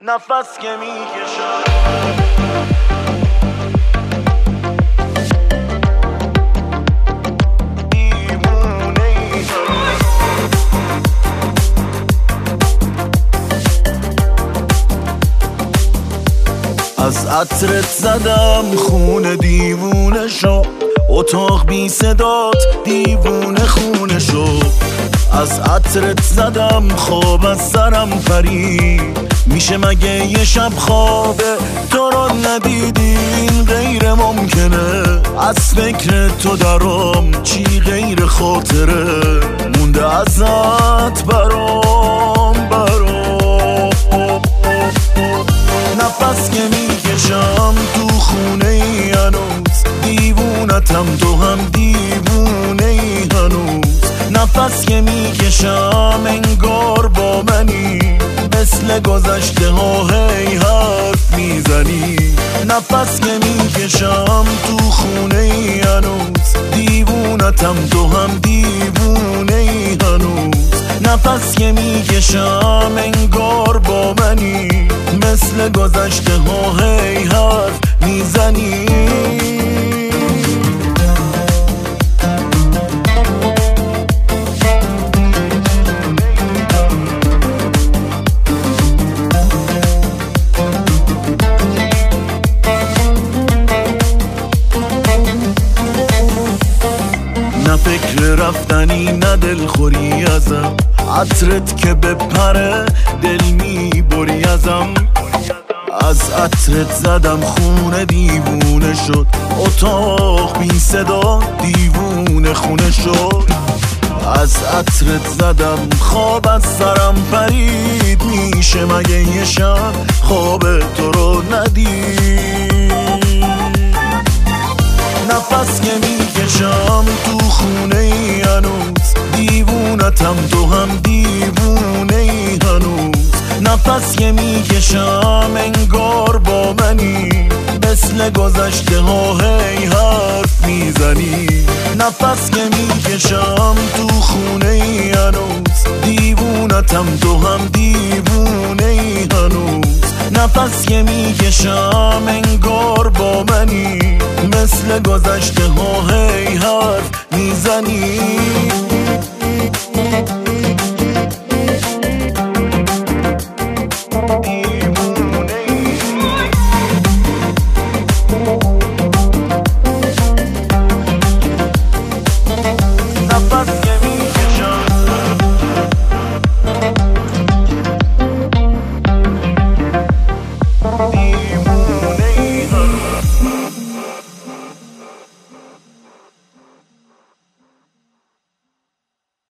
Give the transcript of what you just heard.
نفس که میکشم از عطرت زدم خونه دیوونه شو، اتاق بی صدات دیوونه خونه شو. از عطرت زدم خواب از سرم پرید، میشه مگه یه شب خوابه تو رو ندیدی؟ این غیر ممکنه، از فکر تو درام چی غیر خاطره مونده ازت برام. نفس که میکشم تو خونه ای هنوز، دیوونتم تو هم دیوونه ای هنوز. نفس که میکشم انگار با منی، مثل گذشته ها هی حرف میزنی. نفس که میکشم تو خونه ای هنوز، دیوونتم تو هم دیوونه ای هنوز. نفس که میکشم انگار با منی، مثل گذشته ها هی حرف میزنی. نه فکر رفتنی نه دلخوری ازم، عطرت که بپره دل میبری ازم. از عطرت زدم خونه دیوونه شد، اتاق بی صدا دیوونه خونه شد. از عطرت زدم خواب از سرم پرید، میشه مگه یه شب خواب تو رو ندید؟ نفس که میکشم تو خونه ای هنوز، دیوونتم تو هم دیوونه ای هنوز. نفس که میکشم انگار با منی، مثل گذشته ها هی حرف میزنی. نفس که میکشم تو خونه ای هنوز، دیوونتم تو هم دیوونه ای هنوز. نفس که میکشم انگار با منی، مثل گذشته ها هی حرف میزنی.